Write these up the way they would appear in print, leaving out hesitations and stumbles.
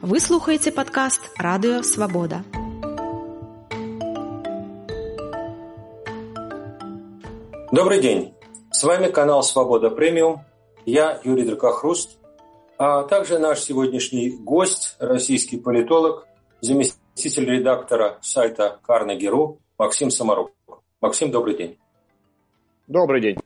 Вы слухаеце падкаст «Радыё Свабода». Добрый день. С вами канал «Свобода Премиум». Я Юрий Дракохруст, а также наш сегодняшний гость, российский политолог, заместитель редактора сайта Carnegie.ru Максим Самаров. Максим, добрый день. Добрый день.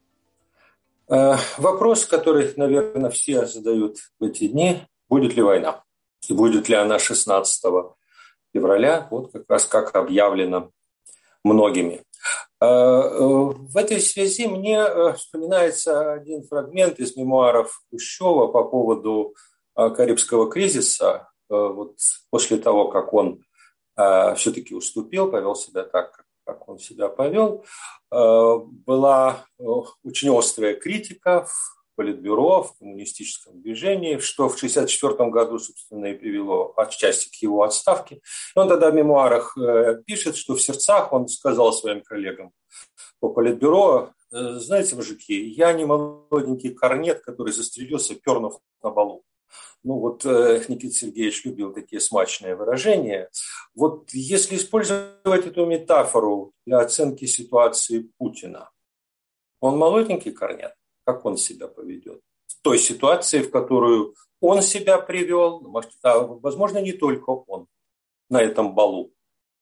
Вопрос, который, наверное, все задают в эти дни: будет ли война? И будет ли она 16 февраля, вот как раз как объявлено многими. В этой связи мне вспоминается один фрагмент из мемуаров Хрущева по поводу Карибского кризиса. Вот после того, как он все-таки уступил, повел себя так, как он себя повел, была очень острая критика в Политбюро, в коммунистическом движении, что в 1964 году, собственно, и привело отчасти к его отставке. И он тогда в мемуарах пишет, что в сердцах он сказал своим коллегам по Политбюро: знаете, мужики, я не молоденький корнет, который застрелился, пернув на балу. Ну вот Никита Сергеевич любил такие смачные выражения. Вот если использовать эту метафору для оценки ситуации Путина, он молоденький корнет? Как он себя поведет в той ситуации, в которую он себя привел, возможно, не только он на этом балу?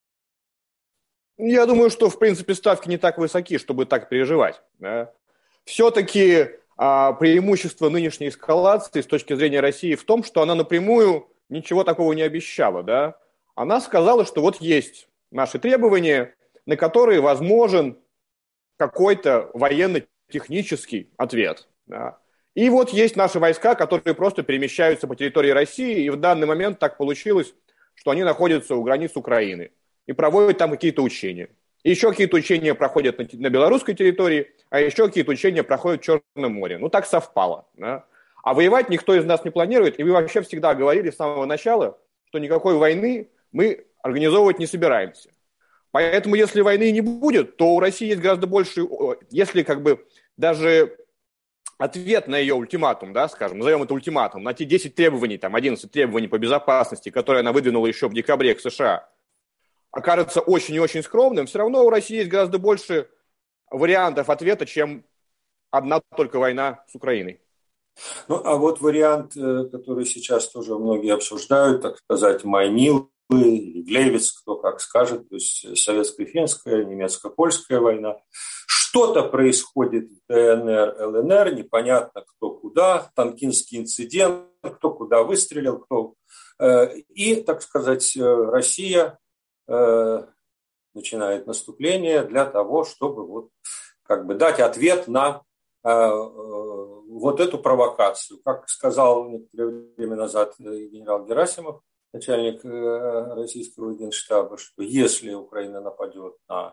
Я думаю, что, в принципе, ставки не так высоки, чтобы так переживать. Да? Все-таки преимущество нынешней эскалации с точки зрения России в том, что она напрямую ничего такого не обещала. Да? Она сказала, что вот есть наши требования, на которые возможен какой-то военно-технический ответ. Да? И вот есть наши войска, которые просто перемещаются по территории России, и в данный момент так получилось, что они находятся у границ Украины и проводят там какие-то учения. И еще какие-то учения проходят на белорусской территории, а еще какие-то учения проходят в Черном море. Ну, так совпало. Да? А воевать никто из нас не планирует, и мы вообще всегда говорили с самого начала, что никакой войны мы организовывать не собираемся. Поэтому, если войны не будет, то у России есть гораздо больше, если даже ответ на ее ультиматум, да, скажем, назовем это ультиматум, на те 10 требований, 11 требований по безопасности, которые она выдвинула еще в декабре к США, окажется очень и очень скромным, все равно у России есть гораздо больше вариантов ответа, чем одна только война с Украиной. Ну, а вот вариант, который сейчас тоже многие обсуждают, так сказать, Майнил или Глейвиц, кто как скажет, то есть советско-финская, немецко-польская война. Что-то происходит в ДНР, ЛНР, непонятно кто куда, Танкинский инцидент, кто куда выстрелил, кто... И, так сказать, Россия начинает наступление для того, чтобы дать ответ на вот эту провокацию. Как сказал некоторое время назад генерал Герасимов, начальник российского генштаба, что если Украина нападет на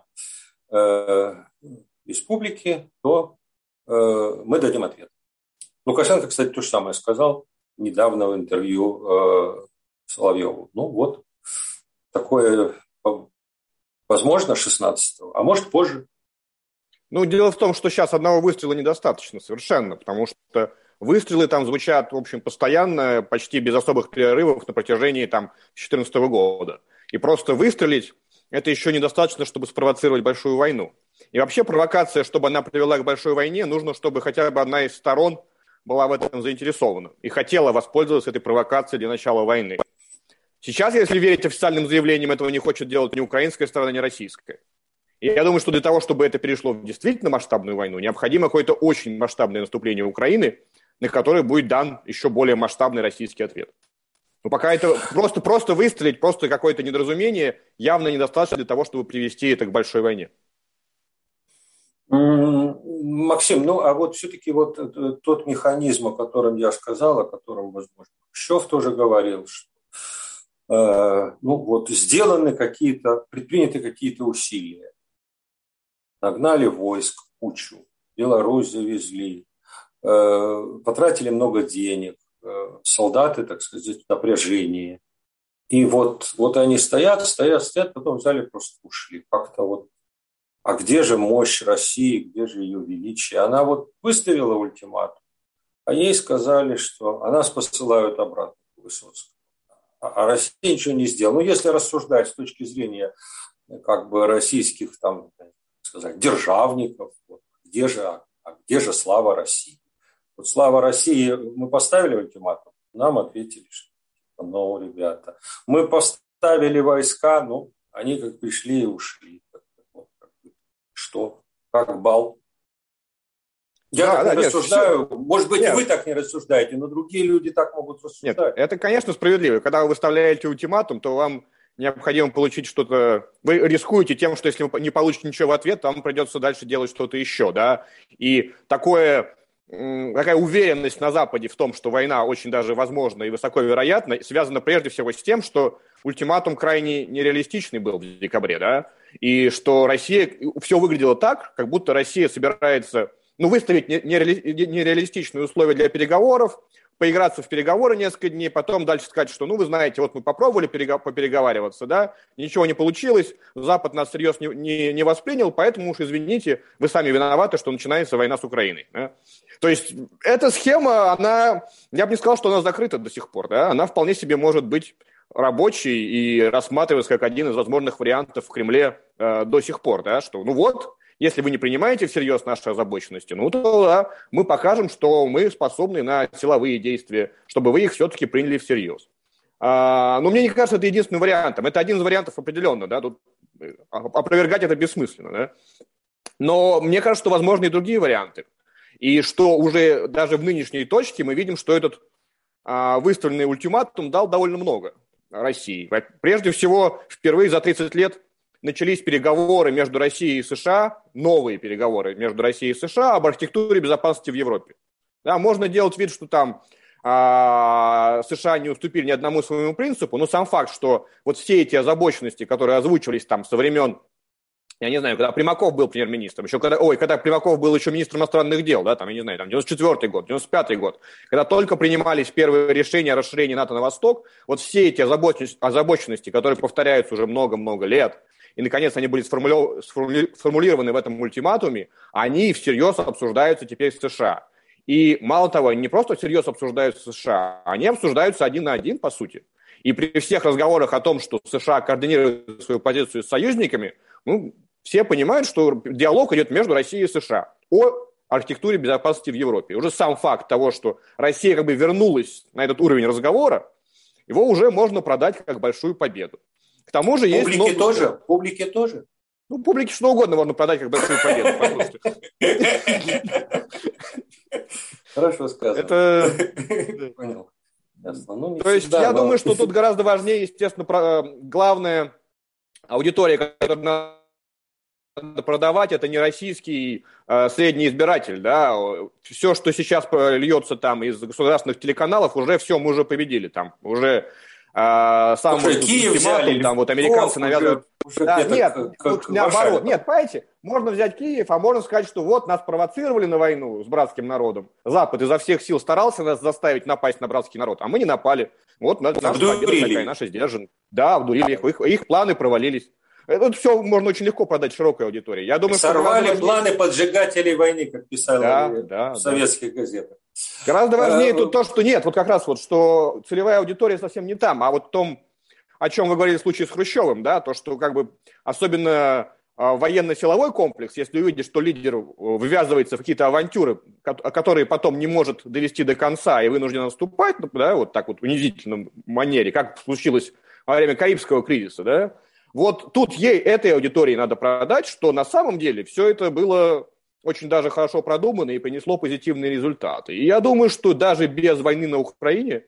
республики, то мы дадим ответ. Лукашенко, кстати, то же самое сказал недавно в интервью Соловьеву. Ну вот, такое возможно 16-го, а может позже. Ну, дело в том, что сейчас одного выстрела недостаточно совершенно, потому что выстрелы там звучат, в общем, постоянно, почти без особых перерывов на протяжении 2014 года. И просто выстрелить – это еще недостаточно, чтобы спровоцировать большую войну. И вообще провокация, чтобы она привела к большой войне, нужно, чтобы хотя бы одна из сторон была в этом заинтересована и хотела воспользоваться этой провокацией для начала войны. Сейчас, если верить официальным заявлениям, этого не хочет делать ни украинская сторона, ни российская. И я думаю, что для того, чтобы это перешло в действительно масштабную войну, необходимо какое-то очень масштабное наступление Украины, на которое будет дан еще более масштабный российский ответ. Но пока это просто выстрелить, просто какое-то недоразумение, явно недостаточно для того, чтобы привести это к большой войне. Максим, а вот все-таки тот механизм, о котором я сказал, о котором, возможно, Хрущев тоже говорил, что предприняты какие-то усилия. Нагнали войск кучу, Беларусь завезли, потратили много денег, солдаты, так сказать, в напряжении. И вот они стоят, потом взяли, просто ушли. Как-то а где же мощь России, где же ее величие? Она выставила ультиматум, а ей сказали, что нас посылают обратно к Высоцкому. а Россия ничего не сделала. Ну, если рассуждать с точки зрения как бы российских, там, сказать, державников, вот, где же слава России? Вот слава России, мы поставили ультиматум, нам ответили, что ну, ребята, мы поставили войска, ну, они как пришли и ушли. Что? Как бал? Я так не рассуждаю. Нет, может быть, и вы так не рассуждаете, но другие люди так могут рассуждать. Нет, это, конечно, справедливо. Когда вы выставляете ультиматум, то вам необходимо получить что-то... Вы рискуете тем, что если вы не получите ничего в ответ, то вам придется дальше делать что-то еще, да? И такая уверенность на Западе в том, что война очень даже возможна и высоко вероятна, связана прежде всего с тем, что ультиматум крайне нереалистичный был в декабре, да? И что Россия... Все выглядело так, как будто Россия собирается... выставить нереалистичные условия для переговоров, поиграться в переговоры несколько дней, потом дальше сказать, что, вы знаете, вот мы попробовали попереговариваться, да, ничего не получилось, Запад нас всерьез не воспринял, поэтому уж извините, вы сами виноваты, что начинается война с Украиной. Да? То есть эта схема, я бы не сказал, что она закрыта до сих пор, да, она вполне себе может быть рабочей и рассматриваться как один из возможных вариантов в Кремле до сих пор, да, что, если вы не принимаете всерьез наши озабоченности, то да, мы покажем, что мы способны на силовые действия, чтобы вы их все-таки приняли всерьез. Но мне не кажется, это единственным вариантом. Это один из вариантов определенно, да, тут опровергать это бессмысленно, да. Но мне кажется, что возможны и другие варианты. И что уже даже в нынешней точке мы видим, что этот выставленный ультиматум дал довольно много России. Прежде всего, впервые за 30 лет начались переговоры между Россией и США, новые переговоры между Россией и США об архитектуре безопасности в Европе. Да, можно делать вид, что там США не уступили ни одному своему принципу, но сам факт, что вот все эти озабоченности, которые озвучивались там со времен, я не знаю, когда Примаков был премьер-министром, когда Примаков был еще министром иностранных дел, да, там, я не знаю, там, 94-й год, 95-й год, когда только принимались первые решения о расширении НАТО на восток, вот все эти озабоченности, которые повторяются уже много-много лет, и, наконец, они были сформулированы в этом ультиматуме, они всерьез обсуждаются теперь в США. И, мало того, не просто всерьез обсуждаются в США, они обсуждаются один на один, по сути. И при всех разговорах о том, что США координируют свою позицию с союзниками, все понимают, что диалог идет между Россией и США о архитектуре безопасности в Европе. Уже сам факт того, что Россия как бы вернулась на этот уровень разговора, его уже можно продать как большую победу. К тому же публике есть... Публике тоже? Публике что угодно можно продать как большую победу. Хорошо сказано. Понял. То есть я думаю, что тут гораздо важнее, естественно, главная аудитория, которую надо продавать, это не российский средний избиратель. Да? Все, что сейчас льется там из государственных телеканалов, уже все, мы уже победили. Там уже сам Киев взяли, там вот американцы навязывают. Наоборот. Нет, понимаете, можно взять Киев, а можно сказать, что вот нас провоцировали на войну с братским народом. Запад изо всех сил старался нас заставить напасть на братский народ, а мы не напали. Вот наша победа такая, наша сдержанность. Да, обдурили их планы провалились. Это все можно очень легко продать широкой аудитории. Я думаю, сорвали планы поджигателей войны, как писали в советских газетах. Гораздо важнее тут то, что нет, вот как раз вот, что целевая аудитория совсем не там, а вот в том, о чем вы говорили в случае с Хрущевым, да, то, что как бы особенно военно-силовой комплекс, если увидишь, что лидер ввязывается в какие-то авантюры, которые потом не может довести до конца и вынужден отступать, да, вот так вот в унизительном манере, как случилось во время Карибского кризиса, да, вот тут этой аудитории надо продать, что на самом деле все это было очень даже хорошо продумано и принесло позитивные результаты. И я думаю, что даже без войны на Украине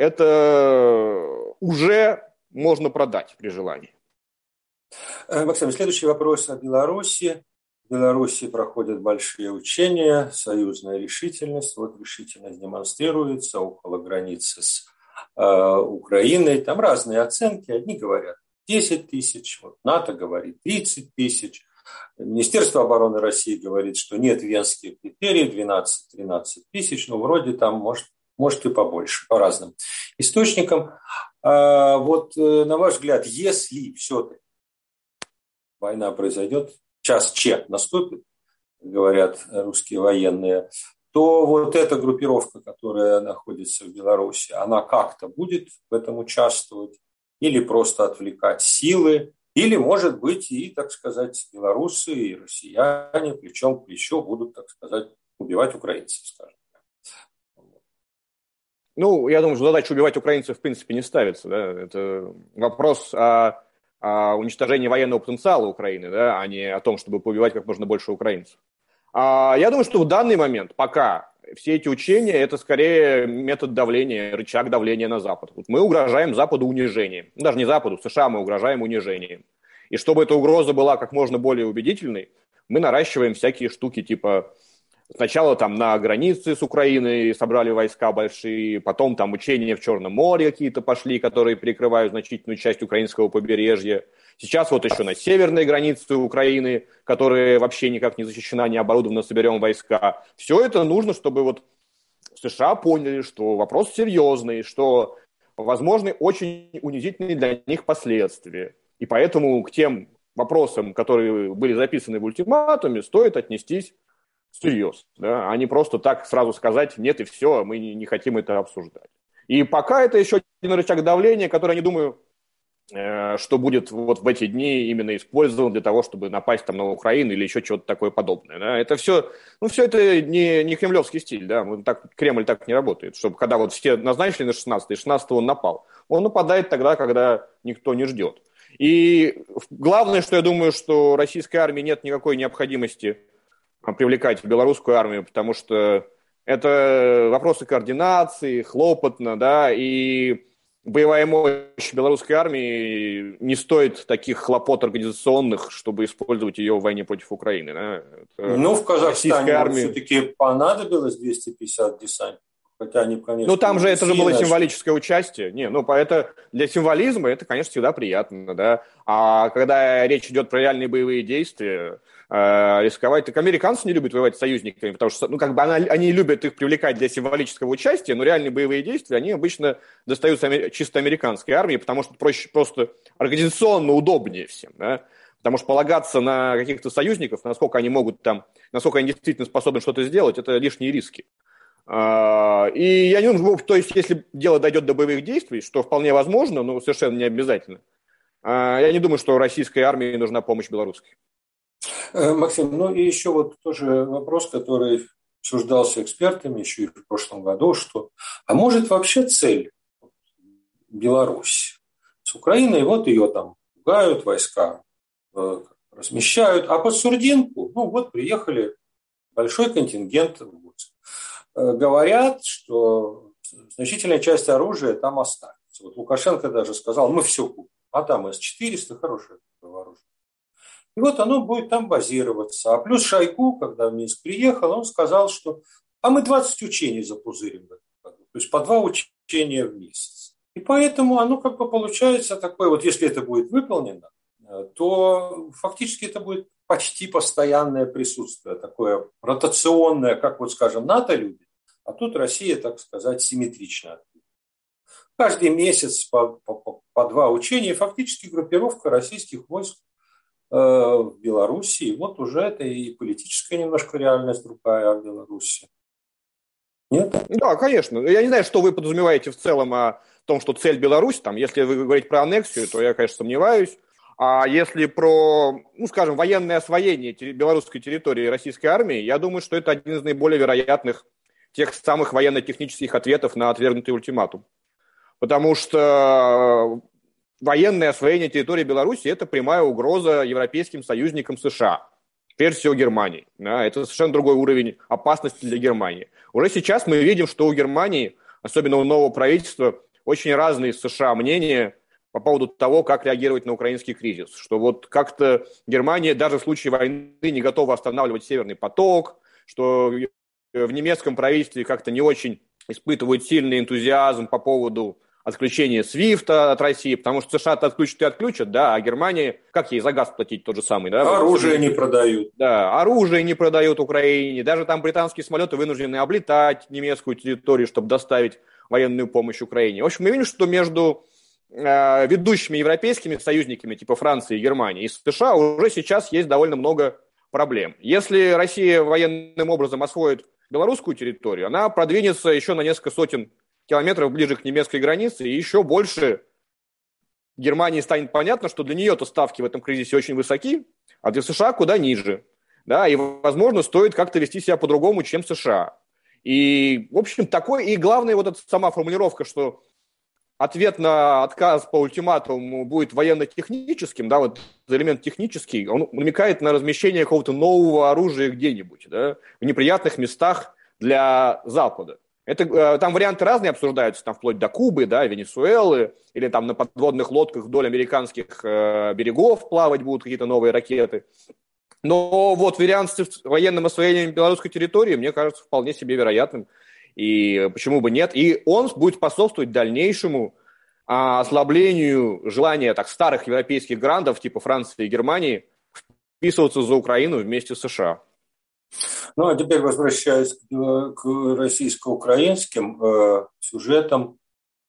это уже можно продать при желании. Максим, следующий вопрос о Беларуси. В Беларуси проходят большие учения, союзная решительность. Вот решительность демонстрируется около границы с Украиной. Там разные оценки. Одни говорят 10 тысяч, вот НАТО говорит 30 тысяч. Министерство обороны России говорит, что нет венских критерий, 12-13 тысяч, но вроде там может и побольше, по разным источникам. Вот на ваш взгляд, если все-таки война произойдет, час Ч наступит, говорят русские военные, то вот эта группировка, которая находится в Беларуси, она как-то будет в этом участвовать или просто отвлекать силы, или, может быть, и, так сказать, белорусы и россияне плечом к плечу будут, так сказать, убивать украинцев, скажем. Ну, я думаю, что задача убивать украинцев в принципе не ставится. Да? Это вопрос о уничтожении военного потенциала Украины, да, а не о том, чтобы поубивать как можно больше украинцев. Я думаю, что в данный момент пока все эти учения – это скорее метод давления, рычаг давления на Запад. Вот мы угрожаем Западу унижением. Ну, даже не Западу, США мы угрожаем унижением. И чтобы эта угроза была как можно более убедительной, мы наращиваем всякие штуки типа сначала там на границе с Украиной собрали войска большие, потом там учения в Черном море какие-то пошли, которые перекрывают значительную часть украинского побережья. Сейчас вот еще на северной границе Украины, которая вообще никак не защищена, не оборудована, соберем войска. Все это нужно, чтобы вот США поняли, что вопрос серьезный, что возможны очень унизительные для них последствия. И поэтому к тем вопросам, которые были записаны в ультиматуме, стоит отнестись всерьез, да, а не просто так сразу сказать «нет» и все, мы не хотим это обсуждать. И пока это еще один рычаг давления, который, я не думаю, что будет вот в эти дни именно использован для того, чтобы напасть там на Украину или еще что-то такое подобное. Да. Это все, все это не кремлевский стиль, да, Кремль так не работает, чтобы когда вот все назначили на 16-й, 16-го он напал. Он нападает тогда, когда никто не ждет. И главное, что я думаю, что российской армии нет никакой необходимости привлекать в белорусскую армию, потому что это вопросы координации, хлопотно, да, и боевая мощь белорусской армии не стоит таких хлопот организационных, чтобы использовать ее в войне против Украины. Да. Ну, в Казахстане все-таки понадобилось 250 десантников. Хотя они, конечно, ну, там же это же было символическое участие. Это для символизма это, конечно, всегда приятно, да. А когда речь идет про реальные боевые действия, рисковать, так американцы не любят воевать с союзниками, потому что, они любят их привлекать для символического участия, но реальные боевые действия, они обычно достаются чисто американской армии, потому что проще, просто организационно удобнее всем, да. Потому что полагаться на каких-то союзников, насколько они действительно способны что-то сделать, это лишние риски. И я не думаю, то есть, если дело дойдет до боевых действий, что вполне возможно, но совершенно не обязательно, я не думаю, что российской армии нужна помощь белорусской. Максим, и еще вот тоже вопрос, который обсуждался экспертами еще и в прошлом году, что, а может вообще цель Беларусь с Украиной, вот ее там пугают, войска размещают, а под Сурдинку, приехали большой контингент войск. Говорят, что значительная часть оружия там останется. Вот Лукашенко даже сказал, мы все купим, а там С-400 хорошее оружие. И вот оно будет там базироваться. А плюс Шойгу, когда в Минск приехал, он сказал, что мы 20 учений запузырим в этом году. То есть по 2 учения в месяц. И поэтому оно получается такое, вот если это будет выполнено, то фактически это будет почти постоянное присутствие, такое ротационное, как скажем, НАТО любит, а тут Россия, так сказать, симметрично. Каждый месяц по 2 учения, фактически группировка российских войск в Беларуси. Вот уже это и политическая немножко реальность другая в Беларуси. Нет? Да, конечно. Я не знаю, что вы подразумеваете в целом о том, что цель Беларусь, если вы говорите про аннексию, то я, конечно, сомневаюсь. А если про, военное освоение белорусской территории российской армии, я думаю, что это один из наиболее вероятных тех самых военно-технических ответов на отвергнутый ультиматум. Потому что военное освоение территории Беларуси – это прямая угроза европейским союзникам США, прежде всего Германии. Да, это совершенно другой уровень опасности для Германии. Уже сейчас мы видим, что у Германии, особенно у нового правительства, очень разные с США мнения по поводу того, как реагировать на украинский кризис. Что как-то Германия даже в случае войны не готова останавливать Северный поток, что в немецком правительстве как-то не очень испытывают сильный энтузиазм по поводу отключения SWIFT от России, потому что США-то отключат и отключат, да, а Германия, как ей за газ платить тот же самый, да? Оружие не продают. Да, оружие не продают Украине, даже там британские самолеты вынуждены облетать немецкую территорию, чтобы доставить военную помощь Украине. В общем, мы видим, что между ведущими европейскими союзниками типа Франции и Германии и США уже сейчас есть довольно много проблем. Если Россия военным образом освоит белорусскую территорию, она продвинется еще на несколько сотен километров ближе к немецкой границе, и еще больше Германии станет понятно, что для нее-то ставки в этом кризисе очень высоки, а для США куда ниже. Да, и, возможно, стоит как-то вести себя по-другому, чем США. И, в общем, такой, и главное, вот эта сама формулировка, что ответ на отказ по ультиматуму будет военно-техническим, да, вот элемент технический, он намекает на размещение какого-то нового оружия где-нибудь, да, в неприятных местах для Запада. Это, там варианты разные обсуждаются, там вплоть до Кубы, да, Венесуэлы, или там на подводных лодках вдоль американских берегов плавать будут какие-то новые ракеты. Но вот вариант с военным освоением белорусской территории, мне кажется, вполне себе вероятным. И почему бы нет? И он будет способствовать дальнейшему ослаблению желания так, старых европейских грандов, типа Франции и Германии, вписываться за Украину вместе с США. Ну, а теперь возвращаясь к российско-украинским сюжетам,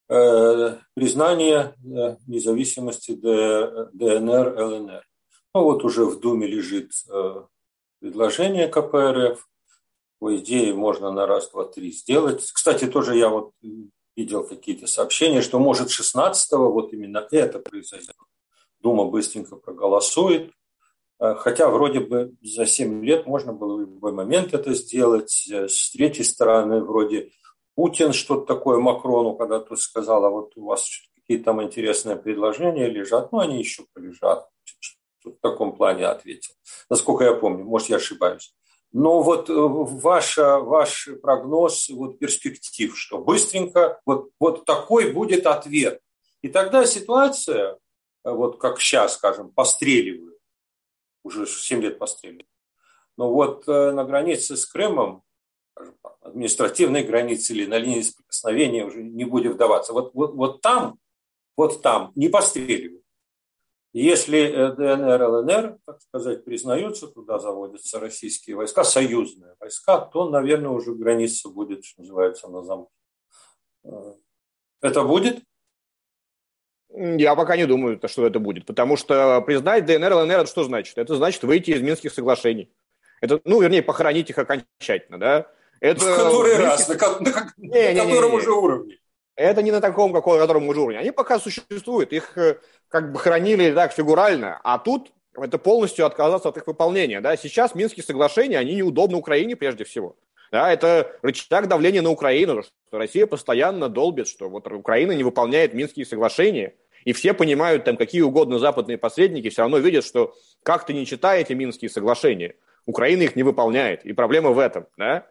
признание независимости ДНР, ЛНР. Ну, вот уже в Думе лежит предложение КПРФ. По идее, можно на раз, два, три сделать. Кстати, тоже я вот видел какие-то сообщения, что может 16-го вот именно это произойдет. Дума быстренько проголосует. Хотя вроде бы за 7 лет можно было в любой момент это сделать. С третьей стороны, вроде Путин что-то такое Макрону когда-то сказал, а вот у вас какие-то там интересные предложения лежат, ну они еще полежат. В таком плане ответил. Насколько я помню, может, я ошибаюсь. Но вот ваш прогноз вот перспектив, что быстренько вот такой будет ответ. И тогда ситуация, вот как сейчас, скажем, постреливают, уже 7 лет постреливают. Но вот на границе с Крымом, скажем так, административной границе или на линии соприкосновения, уже не будем вдаваться, вот там не постреливают. Если ДНР, ЛНР, так сказать, признаются, туда заводятся российские войска, союзные войска, то, наверное, уже граница будет, что называется, на замке. Это будет? Я пока не думаю, что это будет, потому что признать ДНР, ЛНР, это что значит? Это значит выйти из Минских соглашений. Это, вернее, похоронить их окончательно, да? Это в который раз? На котором уже уровне? Это не на таком, котором уже уровне. Они пока существуют, их как бы хранили так фигурально, а тут это полностью отказаться от их выполнения. Да? Сейчас Минские соглашения, они неудобны Украине прежде всего. Да? Это рычаг давления на Украину, что Россия постоянно долбит, что вот Украина не выполняет Минские соглашения. И все понимают, там какие угодно западные посредники все равно видят, что как ты не читаете Минские соглашения, Украина их не выполняет. И проблема в этом. Да?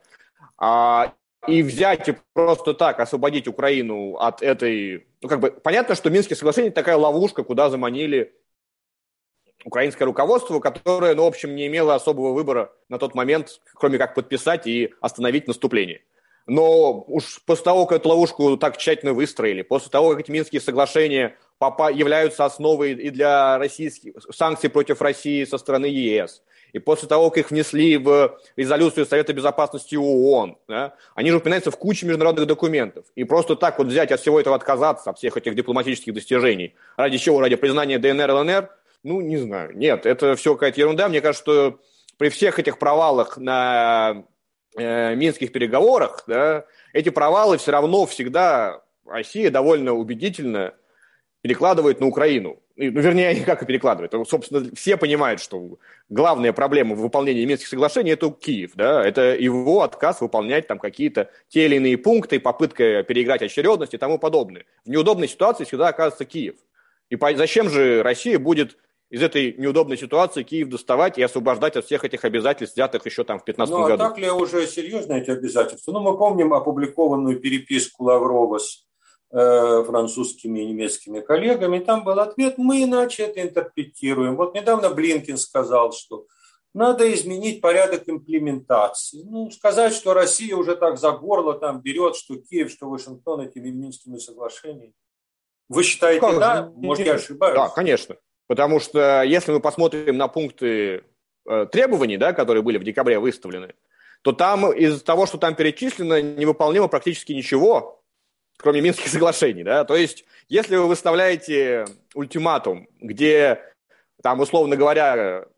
И взять и просто так освободить Украину от этой... понятно, что Минские соглашения – это такая ловушка, куда заманили украинское руководство, которое, в общем, не имело особого выбора на тот момент, кроме как подписать и остановить наступление. Но уж после того, как эту ловушку так тщательно выстроили, после того, как эти Минские соглашения являются основой и для российских санкций против России со стороны ЕС, и после того, как их внесли в резолюцию Совета Безопасности ООН, да, они же упоминаются в куче международных документов. И просто так вот взять от всего этого отказаться, от всех этих дипломатических достижений, ради чего? Ради признания ДНР, ЛНР? Не знаю. Нет, это все какая-то ерунда. Мне кажется, что при всех этих провалах на минских переговорах, да, эти провалы все равно всегда Россия довольно убедительно перекладывает на Украину. Вернее, они как и перекладывают. Собственно, все понимают, что главная проблема в выполнении Минских соглашений – это Киев. Да? Это его отказ выполнять там какие-то те или иные пункты, попытка переиграть очередность и тому подобное. В неудобной ситуации всегда оказывается Киев. И зачем же Россия будет из этой неудобной ситуации Киев доставать и освобождать от всех этих обязательств, взятых еще там в 2015 году? А так ли уже серьезно эти обязательства? Мы помним опубликованную переписку Лаврова с французскими и немецкими коллегами, там был ответ: мы иначе это интерпретируем. Вот недавно Блинкен сказал, что надо изменить порядок имплементации. Сказать, что Россия уже так за горло там берет, что Киев, что Вашингтон этими Минскими соглашениями. Вы считаете, да? Может, я ошибаюсь? Да, конечно. Потому что если мы посмотрим на пункты требований, да, которые были в декабре выставлены, то там из того, что там перечислено, невыполнимо практически ничего, кроме Минских соглашений, да, то есть, если вы выставляете ультиматум, где, там, условно говоря,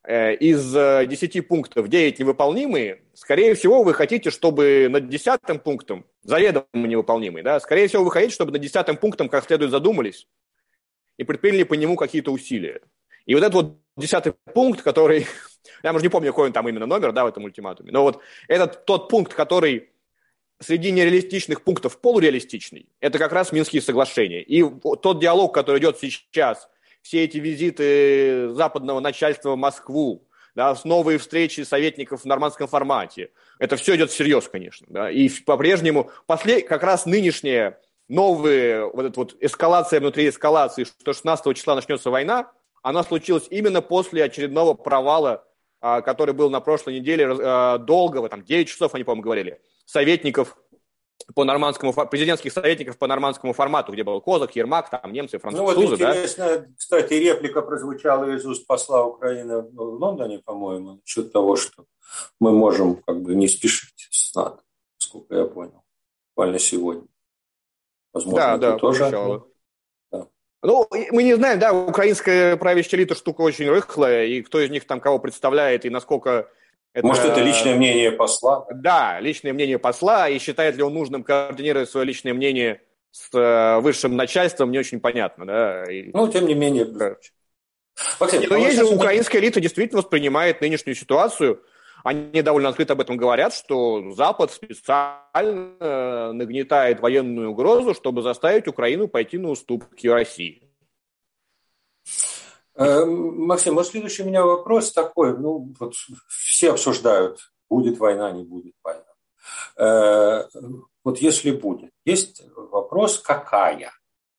из 10 пунктов 9 невыполнимые, скорее всего, вы хотите, чтобы над 10-м пунктом, заведомо невыполнимый, да, скорее всего, вы хотите, чтобы над 10-м пунктом как следует задумались и предприняли по нему какие-то усилия. И вот этот вот 10-й пункт, который, я уже не помню, какой он там именно номер, да, в этом ультиматуме, но вот этот тот пункт, который среди нереалистичных пунктов полуреалистичный, это как раз Минские соглашения. И тот диалог, который идет сейчас, все эти визиты западного начальства в Москву, да, новые встречи советников в нормандском формате, это все идет всерьез, конечно. Да, и по-прежнему как раз нынешняя новая вот эта вот эскалация внутри эскалации, что 16 числа начнется война, она случилась именно после очередного провала, который был на прошлой неделе, долгого, там 9 часов они, по-моему, говорили, советников по нормандскому, президентских советников по нормандскому формату, где был Козак, Ермак, там немцы, французы. Ну вот интересно, да? Кстати, реплика прозвучала из уст посла Украины в Лондоне, по-моему, насчет того, что мы можем как бы не спешить с НАТО, насколько я понял, буквально сегодня. Возможно, да, тоже. Да. Ну, мы не знаем, да, украинская правящая элита штука очень рыхлая, и кто из них там кого представляет, и насколько... Может, это личное мнение посла? Да, личное мнение посла, и считает ли он нужным координировать свое личное мнение с высшим начальством, не очень понятно, да. Ну, тем не менее. Да. Максим, но есть же украинская элита действительно воспринимает нынешнюю ситуацию, они довольно открыто об этом говорят, что Запад специально нагнетает военную угрозу, чтобы заставить Украину пойти на уступки России. Максим, вот следующий у меня вопрос такой. Ну, вот все обсуждают, будет война, не будет война. Вот если будет, есть вопрос, какая?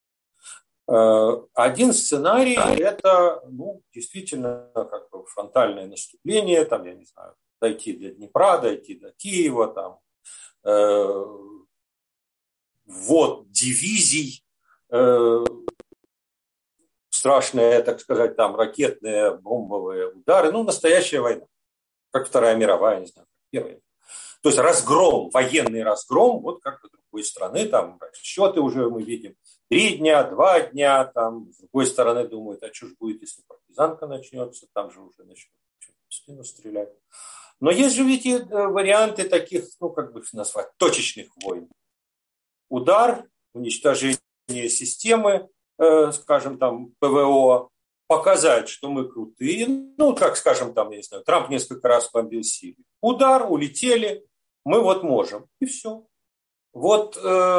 Один сценарий – это, ну, действительно, как бы фронтальное наступление, там, я не знаю, дойти до Днепра, дойти до Киева, там, ввод дивизий, страшные, так сказать, там, ракетные, бомбовые удары, ну, настоящая война, как Вторая мировая, не знаю, Первая. То есть разгром, военный разгром, вот как бы другой страны, там, расчеты уже мы видим, 3 дня, 2 дня, там, с другой стороны думают, а что же будет, если партизанка начнется, там же уже начнут в спину стрелять. Но есть же ведь и варианты таких, ну, как бы назвать, точечных войн. Удар, уничтожение системы, скажем, там, ПВО, показать, что мы крутые. Ну, как, скажем, там, я не знаю, Трамп несколько раз бомбил Сирию. Удар, улетели, мы вот можем. И все. Вот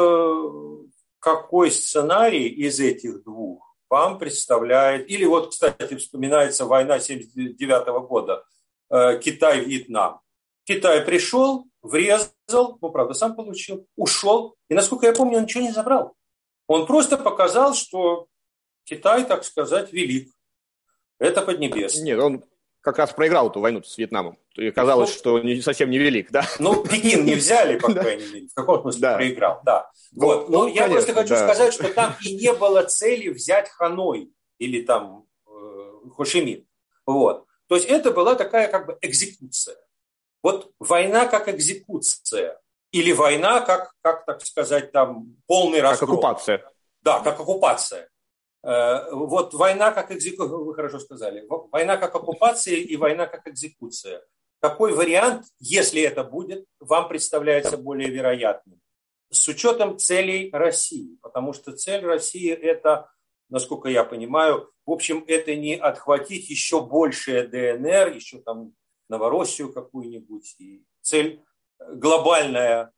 какой сценарий из этих двух вам представляет? Или вот, кстати, вспоминается война 1979 года, Китай-Вьетнам. Китай пришел, врезал, ну, правда, сам получил, ушел. И, насколько я помню, он ничего не забрал. Он просто показал, что Китай, так сказать, велик. Это Поднебесное. Нет, он как раз проиграл эту войну с Вьетнамом. И казалось, что он совсем не велик, да? Ну, Пекин не взяли, по крайней мере. В каком смысле проиграл, да. Вот. Но я просто хочу сказать, что там и не было цели взять Ханой или там Хошимин. Вот. То есть это была такая как бы экзекуция. Вот война как экзекуция. Или война как так сказать, там полный разгром. Как оккупация. Да, как оккупация. Вот война как экзекуция, вы хорошо сказали. Война как оккупация и война как экзекуция. Какой вариант, если это будет, вам представляется более вероятным? С учетом целей России. Потому что цель России это, насколько я понимаю, в общем, это не отхватить еще большее ДНР, еще там Новороссию какую-нибудь. И цель глобальное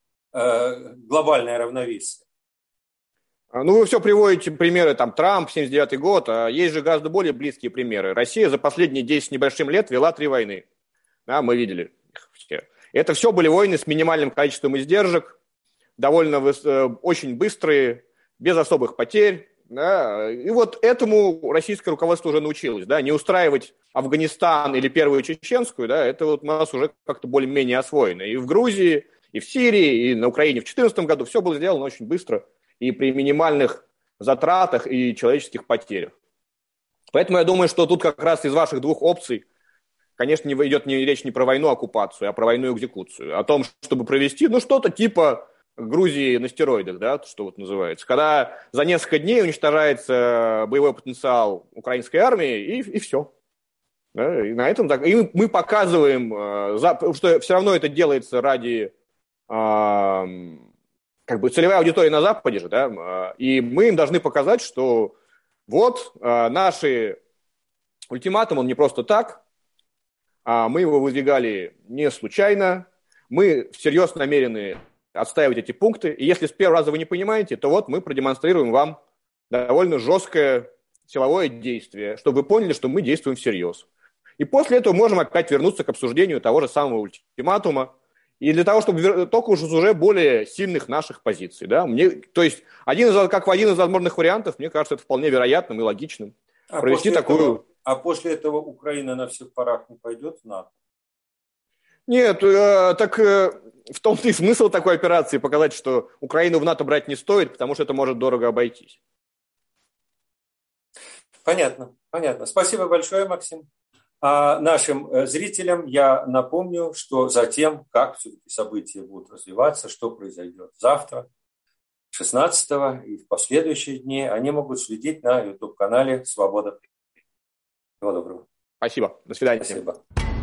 равновесие. Ну, вы все приводите примеры, там, Трамп, 79-й год, а есть же гораздо более близкие примеры. Россия за последние 10 с небольшим лет вела 3 войны. Да, мы видели их все. Это все были войны с минимальным количеством издержек, довольно очень быстрые, без особых потерь. Да. И вот этому российское руководство уже научилось. Да, не устраивать Афганистан или Первую Чеченскую, да, это вот у нас уже как-то более-менее освоено. И в Грузии, и в Сирии, и на Украине в 2014 году все было сделано очень быстро и при минимальных затратах и человеческих потерях. Поэтому я думаю, что тут как раз из ваших двух опций, конечно, идет речь не про войну, оккупацию, а про войну и экзекуцию. О том, чтобы провести, ну, что-то типа Грузии на стероидах, да, что вот называется. Когда за несколько дней уничтожается боевой потенциал украинской армии, и все. Да? И на этом и мы показываем, потому что все равно это делается ради как бы целевая аудитория на Западе же, да, и мы им должны показать, что вот наши ультиматум, он не просто так, мы его выдвигали не случайно, мы всерьез намерены отстаивать эти пункты, и если с первого раза вы не понимаете, то вот мы продемонстрируем вам довольно жесткое силовое действие, чтобы вы поняли, что мы действуем всерьез. И после этого можем опять вернуться к обсуждению того же самого ультиматума, и для того, чтобы только уже более сильных наших позиций. Да? То есть один из возможных вариантов, мне кажется, это вполне вероятным и логичным. Провести такую... после этого Украина на всех парах не пойдет в НАТО? Нет, в том-то и смысл такой операции, показать, что Украину в НАТО брать не стоит, потому что это может дорого обойтись. Понятно. Спасибо большое, Максим. А нашим зрителям я напомню, что затем, как все-таки события будут развиваться, что произойдет завтра, 16-го и в последующие дни, они могут следить на YouTube-канале «Свобода». Всего доброго. Спасибо. До свидания. Спасибо.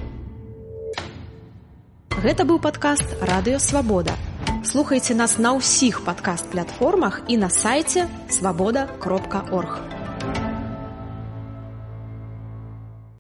Гэта быў падкаст «Радыё Свабода». Слухайце нас на ўсіх падкаст-платформах і на сайце свабода.орг.